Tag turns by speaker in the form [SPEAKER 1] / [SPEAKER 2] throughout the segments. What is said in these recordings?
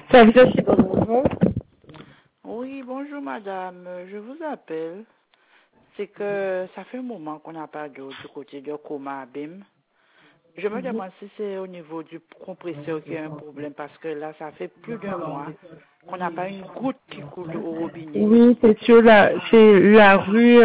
[SPEAKER 1] Service aussi, bonjour.
[SPEAKER 2] Oui, bonjour madame. Je vous appelle. C'est que ça fait un moment qu'on n'a pas d'eau du côté de Coma Abim. Je me demande si c'est au niveau du compresseur qu'il y a un problème parce que là, ça fait plus d'un mois qu'on n'a pas une goutte qui coule au robinet.
[SPEAKER 1] Oui, c'est la rue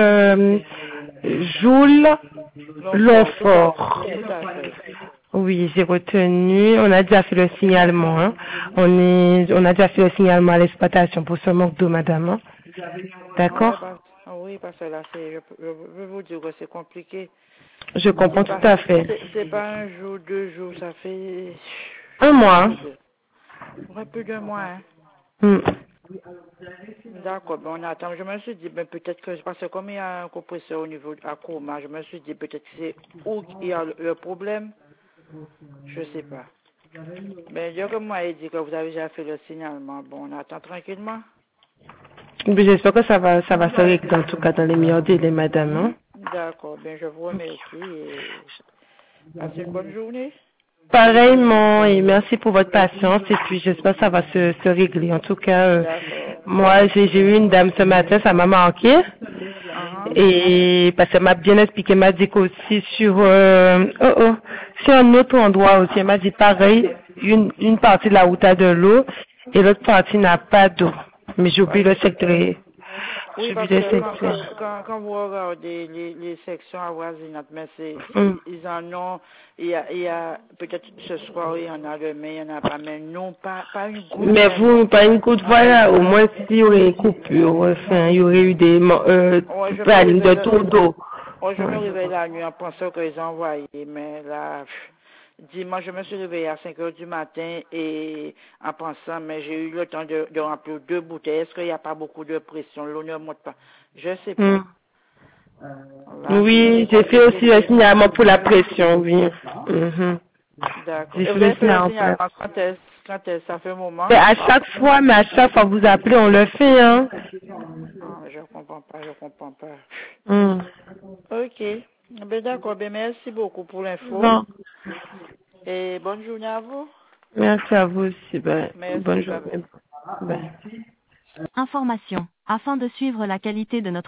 [SPEAKER 1] Jules
[SPEAKER 2] L'Enfort,
[SPEAKER 1] Longfort.
[SPEAKER 2] tout à fait.
[SPEAKER 1] Oui, j'ai retenu. On a déjà fait le signalement. Hein. On a déjà fait le signalement à l'exploitation pour ce manque d'eau, madame. Hein.
[SPEAKER 2] Ouais,
[SPEAKER 1] D'accord.
[SPEAKER 2] oui, parce que là, je veux vous dire que c'est compliqué.
[SPEAKER 1] Je comprends tout à fait.
[SPEAKER 2] C'est pas un jour, 2 jours, ça fait
[SPEAKER 1] Un mois.
[SPEAKER 2] plus d'un mois, hein.
[SPEAKER 1] Hmm.
[SPEAKER 2] D'accord, ben on attend. Je me suis dit, ben peut-être que, parce que comme il y a un compresseur au niveau à Coma, je me suis dit peut-être que c'est où il y a le problème. Je sais pas. Mais Dieu comme moi, il dit que vous avez déjà fait le signalement. Bon, on attend tranquillement.
[SPEAKER 1] Mais j'espère que ça va se régler en tout cas dans les meilleurs délais, madame. Hein.
[SPEAKER 2] D'accord, ben je vous remercie et passez une bonne journée.
[SPEAKER 1] Pareillement, et merci pour votre patience, et puis j'espère que ça va se régler. En tout cas,
[SPEAKER 2] D'accord.
[SPEAKER 1] moi, j'ai eu une dame ce matin, ça m'a marqué,
[SPEAKER 2] Uh-huh.
[SPEAKER 1] et parce qu'elle m'a bien expliqué, elle m'a dit qu'aussi sur un autre endroit aussi, elle m'a dit pareil, une partie de la route a de l'eau, et l'autre partie n'a pas d'eau. Mais j'ai oublié
[SPEAKER 2] Ouais,
[SPEAKER 1] le secteur.
[SPEAKER 2] oui,
[SPEAKER 1] J'ai
[SPEAKER 2] parce
[SPEAKER 1] oublié le
[SPEAKER 2] que
[SPEAKER 1] secteur.
[SPEAKER 2] quand vous regardez les sections avoisinantes, mais
[SPEAKER 1] Hum.
[SPEAKER 2] ils en ont, il y a peut-être ce soir, il y en a demain, il y en a pas, mais non, pas une goutte
[SPEAKER 1] Mais
[SPEAKER 2] vraiment.
[SPEAKER 1] vous, pas une coup de voilà, au moins s'il y aurait une coupure, enfin, il y aurait eu des
[SPEAKER 2] Ouais, je me
[SPEAKER 1] plannings de
[SPEAKER 2] réveille,
[SPEAKER 1] tour d'eau.
[SPEAKER 2] ouais, je me
[SPEAKER 1] Ouais.
[SPEAKER 2] réveille la nuit en pensant qu'ils ont envoyé, mais là, dimanche, je me suis réveillée à 5 heures du matin et en pensant, mais j'ai eu le temps de remplir 2 bouteilles. Est-ce qu'il n'y a pas beaucoup de pression? L'eau ne monte pas. Je sais pas.
[SPEAKER 1] Hmm.
[SPEAKER 2] Là, c'est
[SPEAKER 1] Oui, j'ai fait
[SPEAKER 2] compliqué.
[SPEAKER 1] aussi le signalement pour la pression, oui. Mhm.
[SPEAKER 2] D'accord.
[SPEAKER 1] J'ai
[SPEAKER 2] Et
[SPEAKER 1] fait
[SPEAKER 2] vous
[SPEAKER 1] le
[SPEAKER 2] avez fait le
[SPEAKER 1] signalement pour la
[SPEAKER 2] signalement quand est-ce, ça fait un moment?
[SPEAKER 1] mais à chaque fois, vous appelez, on le fait, hein.
[SPEAKER 2] Ah, je comprends pas, je comprends pas.
[SPEAKER 1] Hmm.
[SPEAKER 2] Ok. Ben d'accord, ben merci beaucoup pour l'info.
[SPEAKER 1] Bon.
[SPEAKER 2] Et bonne journée à vous.
[SPEAKER 1] Merci à vous aussi. Ben, bonne
[SPEAKER 2] Merci, bye bye.
[SPEAKER 1] journée. Bye.
[SPEAKER 3] Information. Afin de suivre la qualité de notre